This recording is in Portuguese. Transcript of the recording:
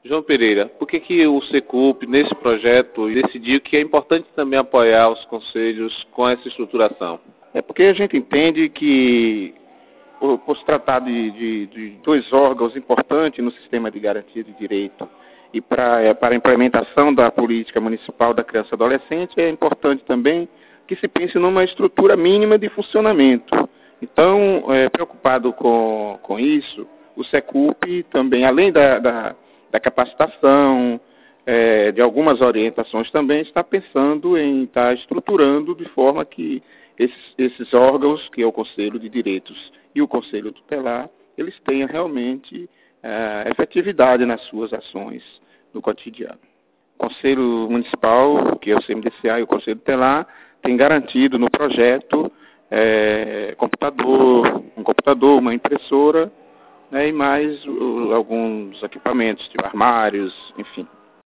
João Pereira, por que o Secup, nesse projeto, decidiu que é importante também apoiar os conselhos com essa estruturação? É porque a gente entende que, por se tratar de dois órgãos importantes no sistema de garantia de direito e para a implementação da política municipal da criança e adolescente, é importante também que se pense numa estrutura mínima de funcionamento. Então, preocupado com isso, o Secup também, além da capacitação, de algumas orientações também, está pensando em estar estruturando de forma que esses órgãos, que é o Conselho de Direitos e o Conselho Tutelar, eles tenham realmente efetividade nas suas ações no cotidiano. O Conselho Municipal, que é o CMDCA, e o Conselho Tutelar, tem garantido no projeto um computador, uma impressora, né, e mais alguns equipamentos, tipo armários, enfim.